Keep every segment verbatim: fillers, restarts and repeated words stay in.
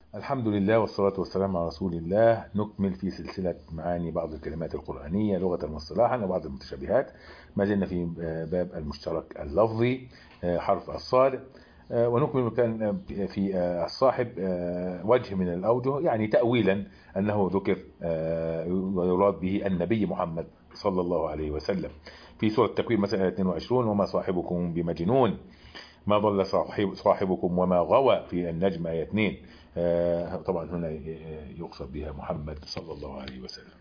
الحمد لله والصلاة والسلام على رسول الله. نكمل في سلسلة معاني بعض الكلمات القرآنية لغة واصطلاحا وبعض المتشابهات. ما زلنا في باب المشترك اللفظي حرف الصاد، ونكمل كان في الصاحب وجه من الأوجه، يعني تأويلا أنه ذكر ويراد به النبي محمد صلى الله عليه وسلم في سورة التكوير مثلا اثنين وعشرين: وما صاحبكم بمجنون، ما ضل صاحب صاحبكم وما غوى في النجم آية اثنين. طبعا هنا يقصد بها محمد صلى الله عليه وسلم.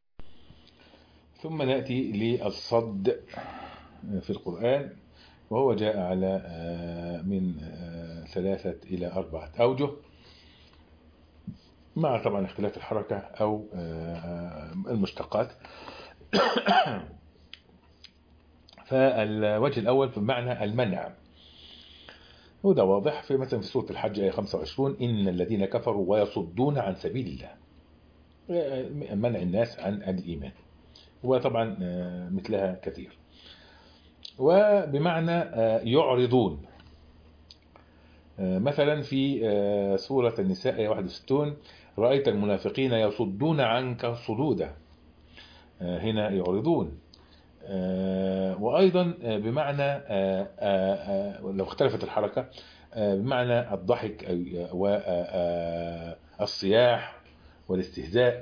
ثم نأتي للصد في القرآن، وهو جاء على من ثلاثة إلى أربعة أوجه، مع طبعا اختلاف الحركة أو المشتقات. فالوجه الأول بمعنى المنع، وده واضح في مثلا في سورة الحج آية خمسة وعشرين: إن الذين كفروا ويصدون عن سبيل الله، منع الناس عن الإيمان، وطبعا مثلها كثير. وبمعنى يعرضون، مثلا في سورة النساء آية واحد وستين: رأيت المنافقين يصدون عنك صدودا، هنا يعرضون. وأيضا بمعنى لو اختلفت الحركة بمعنى الضحك والصياح والاستهزاء،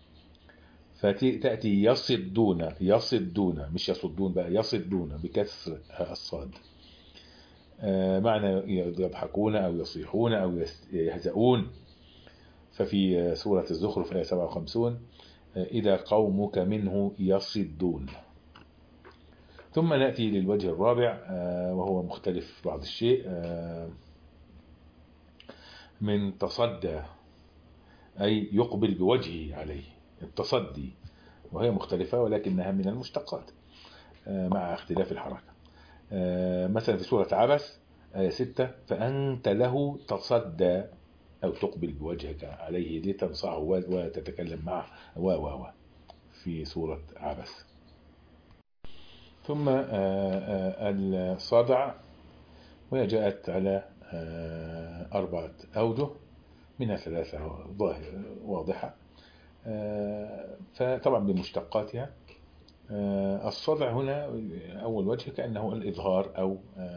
فتأتي يصدون يصدون مش يصدون بقى، يصدون بكسر الصاد، معنى يضحكون أو يصيحون أو يهزؤون. ففي سورة الزخرف آية سبعة وخمسين: إذا قومك منه يصدون. ثم نأتي للوجه الرابع، وهو مختلف بعض الشيء، من تصدى، أي يقبل بوجهه عليه، التصدي، وهي مختلفة ولكنها من المشتقات مع اختلاف الحركة. مثلا في سورة عبس آية ستة: فأنت له تصدى، أو تقبل بوجهك عليه لتنصحه وتتكلم معه و و و في سورة عبس. ثم الصدع، وهي جاءت على أربعة أوجه، منها ثلاثة ظاهرة واضحة، فطبعا بمشتقاتها. الصدع هنا أول وجه كأنه الإظهار أو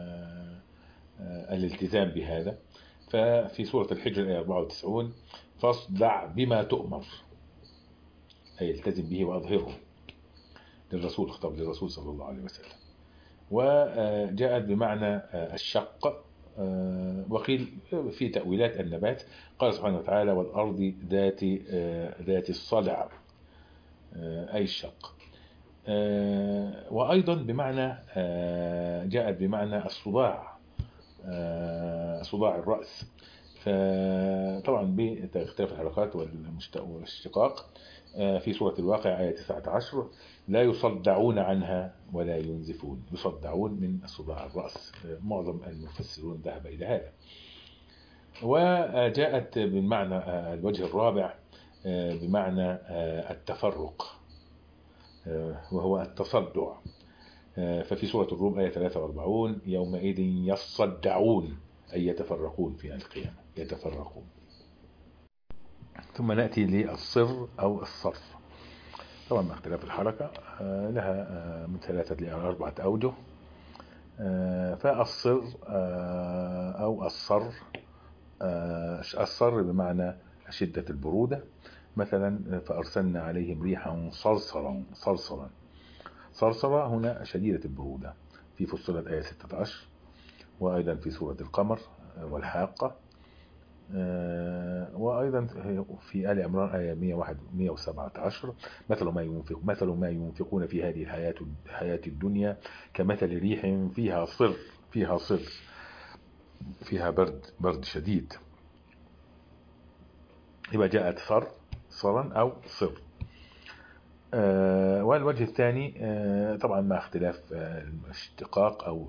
الالتزام بهذا. ففي سورة الحجر آية أربعة وتسعين: فاصدع بما تؤمر، أي التزم به وأظهره، للرسول، خطاب للرسول صلى الله عليه وسلم. وجاءت بمعنى الشق، وقيل في تأويلات النبات، قال سبحانه وتعالى: والأرض ذات ذات الصدع، أي الشق. وأيضا بمعنى جاءت بمعنى الصداع، صداع الرأس. فطبعا باختلاف الحركات والاشتقاق. في سورة الواقع آية تسعة عشر: لا يصدعون عنها ولا ينزفون، يصدعون من صداع الرأس، معظم المفسرون ذهب إلى هذا. وجاءت بالمعنى الوجه الرابع بمعنى التفرق، وهو التصدع. ففي سورة الروم آية ثلاثة وأربعين: يومئذ يصدعون، أي يتفرقون في القيامة، يتفرقون. ثم نأتي للصر أو الصرف، طبعا مع اختلاف الحركة، لها من ثلاثة إلى أربعة أوجه. فالصر أو الصر، الصر بمعنى شدة البرودة، مثلا فأرسلنا عليهم ريحا صرصرا صرصرا صرصرة هنا شديدة البرودة، في فصلت آية ستة عشر. وأيضا في سورة القمر والحاقة، وأيضا في آل عمران آية مئة وسبعة عشر: مثل ما ينفق مثل ما ينفقون في هذه الحياة الحياة الدنيا كمثل ريح فيها صر فيها صر فيها برد برد شديد. يبقى جاءت صر صرا أو صر. والوجه الثاني طبعا مع اختلاف الاشتقاق أو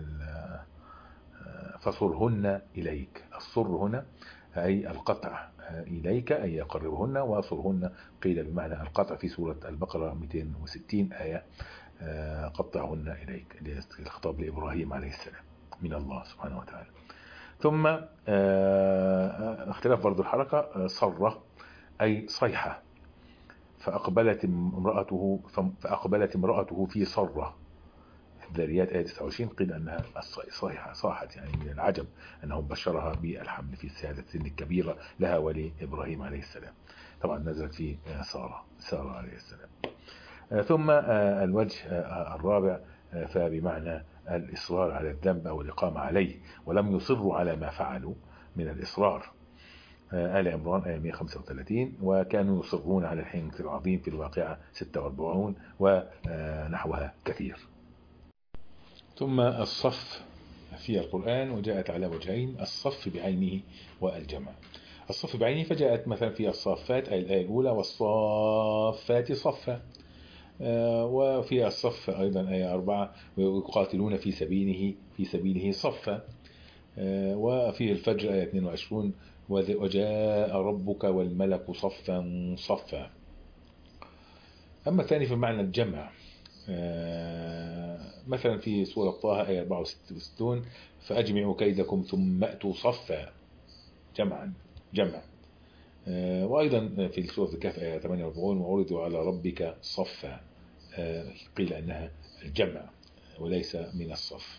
فصرهن إليك. الصر هنا أي القطع إليك، أي يقربهن، وصرهن قيل بمعنى القطع في سورة البقرة مئتين وستين آية: قطعهن إليك، الخطاب لإبراهيم عليه السلام من الله سبحانه وتعالى. ثم اختلاف برضو الحركة، صرة أي صيحة، فأقبلت امرأته فأقبلت امرأته في صرة. الذاريات آية تسعة وعشرين قيل أنها صيحة صاحت، يعني من العجب أنه بشرها بالحمل في هذا السن الكبيرة لها ولإبراهيم عليه السلام. طبعا نزلت في سارة سارة عليه السلام. ثم الوجه الرابع فبمعنى الإصرار على الذنب أو الإقامة عليه، ولم يصروا على ما فعلوا من الإصرار. آل عمران آية مئة وخمسة وثلاثين، وكانوا يصرون على الحنث العظيم في الواقعة ستة وأربعين ونحوها كثير. ثم الصف في القرآن وجاءت على وجهين، الصف بعينه والجمع. الصف بعينه فجاءت مثلا في الصافات أي الآية الأولى، والصافات صفا، وفي الصف أيضا آية أربعة، ويقاتلون في سبيله في سبيله صفا. وفي الفجر آية اثنين وعشرين، وجاء ربك والملك صفا صفا. أما الثاني في معنى الجمع، مثلا في سورة طه آية أربعة وستين، فأجمعوا كيدكم ثم أتوا صفا، جمعا جمع. وأيضا في سورة الكهف آية ثمانية وأربعين، وعرضوا على ربك صفا، قيل أنها الجمع وليس من الصف.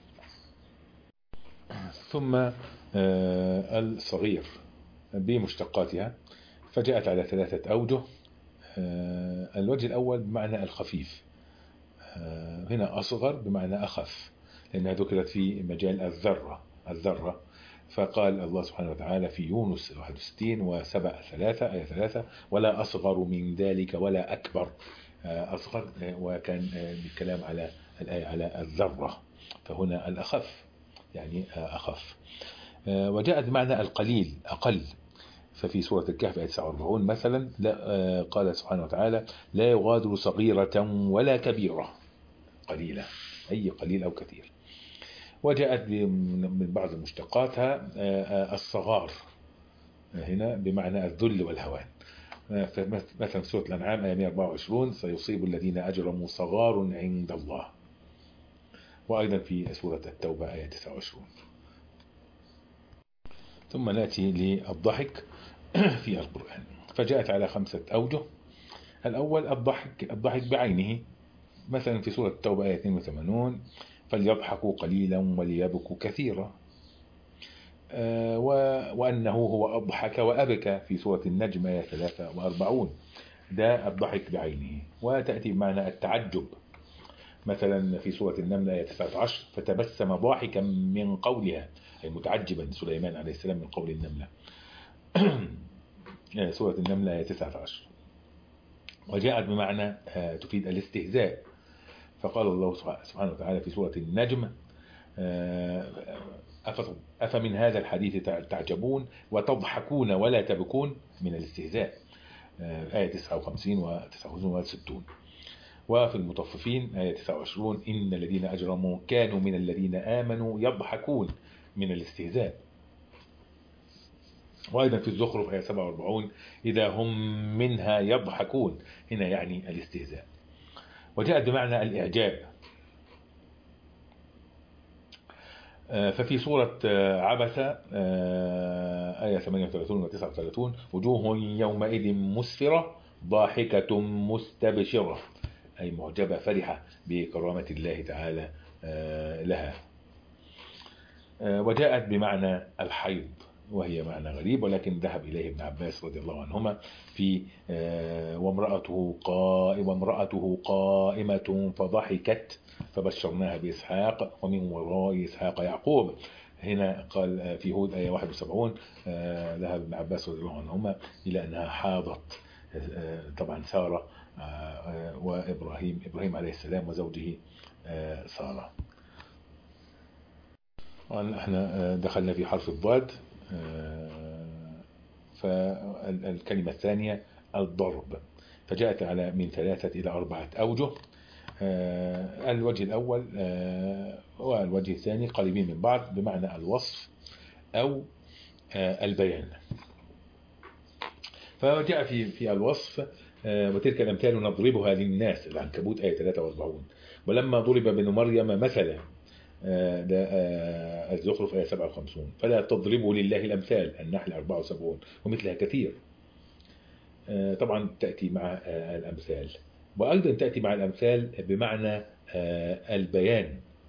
ثم الصغير بمشتقاتها فجاءت على ثلاثة أوجه. الوجه الأول بمعنى الخفيف، هنا أصغر بمعنى أخف، لأنها ذكرت في مجال الذرة الذرة فقال الله سبحانه وتعالى في يونس واحد وستين وسبع ثلاثة آية ثلاثة، ولا أصغر من ذلك ولا أكبر. أصغر، وكان الكلام على الآية على الذرة، فهنا الأخف يعني أخف. وجاءت بمعنى القليل أقل، ففي سورة الكهف آية تسعة وأربعين مثلا قال سبحانه وتعالى لا يغادر صغيرة ولا كبيرة، قليلة أي قليل أو كثير. وجاءت من بعض مشتقاتها الصغار، هنا بمعنى الذل والهوان. مثلا في سورة الأنعام آية مئة وأربعة وعشرين سيصيب الذين أجرموا صغار عند الله. وأيضا في سورة التوبة آية تسعة وعشرين. ثم نأتي للضحك في القرآن فجاءت على خمسة أوجه. الأول الضحك الضحك بعينه، مثلا في سورة التوبة آية اثنين وثمانين فليضحكوا قليلا وليبكوا كثيرا. آه وأنه هو أضحك وأبكى في سورة النجم آية ثلاثة وأربعين، ده الضحك بعينه. وتأتي بمعنى التعجب، مثلا في سورة النمل آية تسعة عشر فتبسم ضاحكا من قولها، أي متعجبا سليمان عليه السلام من قول النملة. سورة النمل آية تسعة عشر. وجاءت بمعنى تفيد الاستهزاء، فقال الله سبحانه وتعالى في سورة النجم أفمن هذا الحديث تعجبون وتضحكون ولا تبكون، من الاستهزاء، آية تسعة وخمسين وتسعة وستين. وفي المطففين آية تسعة وعشرين إن الذين أجرموا كانوا من الذين آمنوا يضحكون، من الاستهزاء. وأيضا في الزخرف آية سبعة وأربعين إذا هم منها يضحكون، هنا يعني الاستهزاء. وجاءت بمعنى الإعجاب، ففي سورة عبسة آية ثمانية وثلاثين و تسعة وثلاثين وجوه يومئذ مسفرة ضاحكة مستبشرة، أي معجبة فرحة بكرامة الله تعالى لها. وجاءت بمعنى الحيض، وهي معنى غريب ولكن ذهب إليه ابن عباس رضي الله عنهما في وامرأته قائمة وامرأته قائمة فضحكت فبشرناها بإسحاق ومن وراء إسحاق يعقوب. هنا قال في هود آية واحد وسبعين ذهب ابن عباس رضي الله عنهما إلى أنها حاضت، طبعا سارة وإبراهيم إبراهيم عليه السلام وزوجه سارة. احنا دخلنا في حرف الضاد. فالكلمة الثانية الضرب، فجاءت على من ثلاثة إلى أربعة أوجه. الوجه الأول والوجه الثاني قريبين من بعض بمعنى الوصف أو البيان. فجاء في في الوصف وتلك الأمثال نضربها للناس، العنكبوت آية ثلاثة وأربعين. ولما ضرب ابن مريم مثلا ده الزخرف آية سبعة وخمسين. فلا تضربوا لله الأمثال، النحل أربعة وسبعين، ومثلها كثير. طبعا تأتي مع الأمثال، وأيضا تأتي مع الأمثال بمعنى البيان.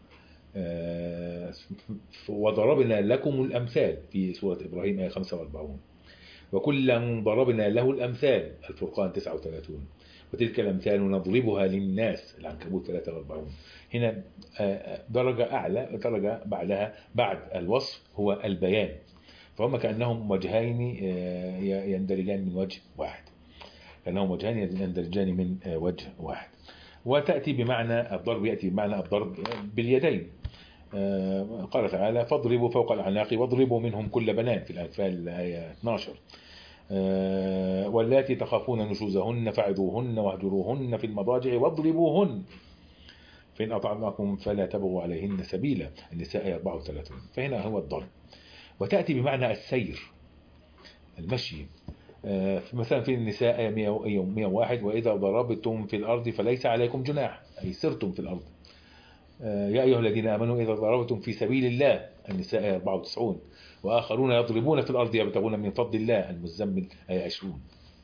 وضربنا لكم الأمثال في سورة إبراهيم آية خمسة وأربعين، وكلا ضربنا له الأمثال الفرقان تسعة وثلاثين، وتلك الأمثال نضربها للناس العنكبوت ثلاثة وأربعين. هنا درجة أعلى، درجة بعدها بعد الوصف هو البيان، فهم كأنهم وجهين يندرجان من وجه واحد، كأنهم وجهين يندرجان من وجه واحد. وتأتي بمعنى الضرب، يأتي بمعنى الضرب باليدين. قال تعالى فاضربوا فوق الأعناق واضربوا منهم كل بنان في الأنفال آية اثناشر. واللاتي تخافون نشوزهن فعظوهن واهجروهن في المضاجع واضربوهن فإن أطعناكم فلا تبغوا عليهن سبيلا، النساء آية أربعة وثلاثين. فهنا هو الضرب. وتأتي بمعنى السير، المشي. مثلا في النساء آية مئة وواحد وإذا ضربتم في الأرض فليس عليكم جناح، أي سرتم في الأرض. يا أيها الذين آمنوا إذا ضربتم في سبيل الله، النساء آية أربعة وتسعين. وآخرون يضربون في الأرض يبتغون من فضل الله، المزمل آية عشرين.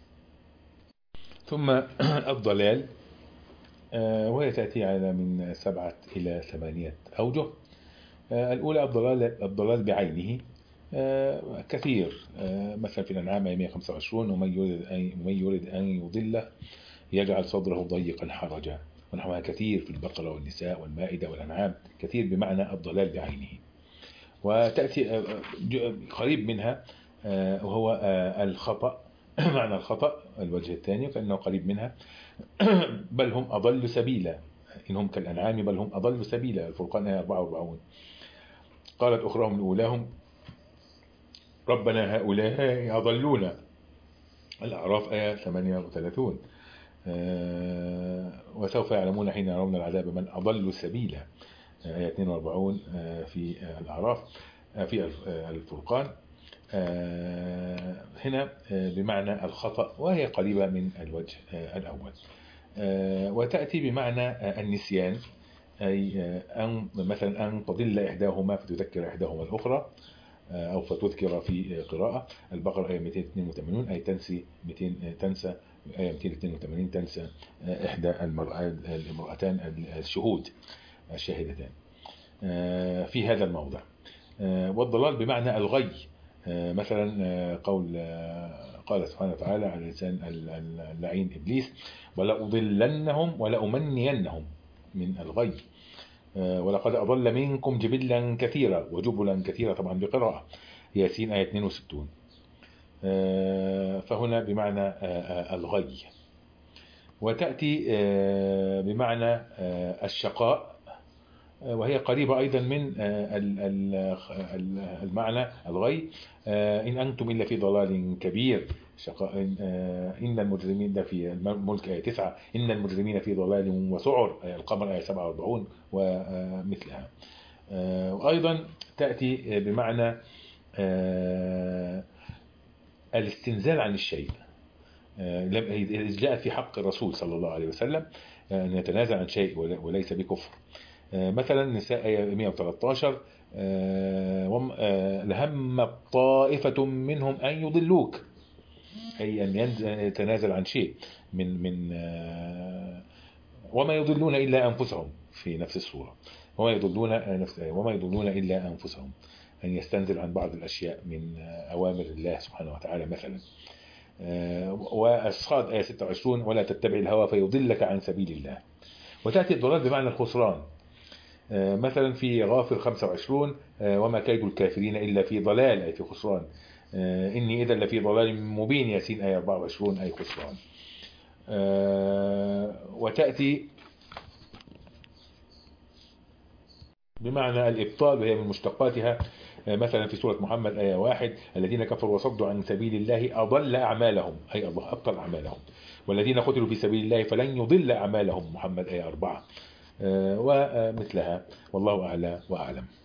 ثم الضلال، وهي تأتي على من سبعة إلى ثمانية أوجه. الأولى الضلال الضلال بعينه، كثير. مثلا في الأنعام مئة وخمسة وعشرين ومن يريد أن ومن يريد أن يضله يجعل صدره ضيقا حرجا، ونحوها كثير في البقرة والنساء والمائدة والأنعام، كثير بمعنى الضلال بعينه. وتأتي قريب منها وهو الخطأ، معنى الخطأ الوجه الثاني كأنه قريب منها. بل هم أضل سبيلا، إنهم كالأنعام بل هم أضل سبيلا، الفرقان آية أربعة وأربعين. قالت أخراهم لأولاهم ربنا هؤلاء أضلونا، الأعراف آية ثمانية وثلاثين. وسوف يعلمون حين يرون العذاب من أضل سبيلا، آية اثنين وأربعين في الأعراف في الفرقان. هنا بمعنى الخطأ، وهي قريبة من الوجه الأول. وتأتي بمعنى النسيان، أي أن مثلا أن تضل إحداهما فتذكر إحداهما الأخرى، أو فتذكر في قراءة البقرة آية مئتين واثنين وثمانين، أي تنسي مئتين تنسى، آية مئتين واثنين وثمانين تنسى إحدى المرأتان الشهود الشاهدتان في هذا الموضع. والضلال بمعنى الغي، مثلا قول قال سبحانه وتعالى على لسان اللعين إبليس ولأضلنهم ولأمنينهم، من الغي. ولقد أضل منكم جبلا كثيرا وجبلا كثيرا، طبعا بقراءة ياسين آية اثنين وستين. فهنا بمعنى الغي. وتأتي بمعنى الشقاء، وهي قريبة أيضا من المعنى الغي. إن أنتم إلا في ضلال كبير، شقاء. إن المجرمين في الملك آية تسعة، إن المجرمين في ضلال وسعر، القمر آية سبعة وأربعين ومثلها. وأيضا تأتي بمعنى الاستنزال عن الشيء، جاء في حق الرسول صلى الله عليه وسلم أن يتنازل عن شيء وليس بكفر. مثلا نساء آية مئة وثلاثة عشر لهم طائفة منهم أن يضلوك، أي أن يتنازل عن شيء من من وما يضلون إلا أنفسهم في نفس السورة، وما يضلون وما يضلون إلا أنفسهم، أن يستنزل عن بعض الأشياء من أوامر الله سبحانه وتعالى مثلا. والصاد آية ستة وعشرين ولا تتبع الهوى فيضلك عن سبيل الله. وتأتي الضلال بمعنى الخسران، مثلا في غافر خمسة وعشرين وما كيد الكافرين إلا في ضلال، أي في خسران. إني إذا لفي ضلال مبين، ياسين آية أربعة وعشرين، أي خسران. وتأتي بمعنى الإبطال، وهي من مشتقاتها، مثلا في سورة محمد آية واحد الذين كفروا وصدوا عن سبيل الله أضل أعمالهم، أي الله أبطل أعمالهم. والذين قتلوا في سبيل الله فلن يضل أعمالهم، محمد آية أربعة ومثلها. والله أعلى وأعلم.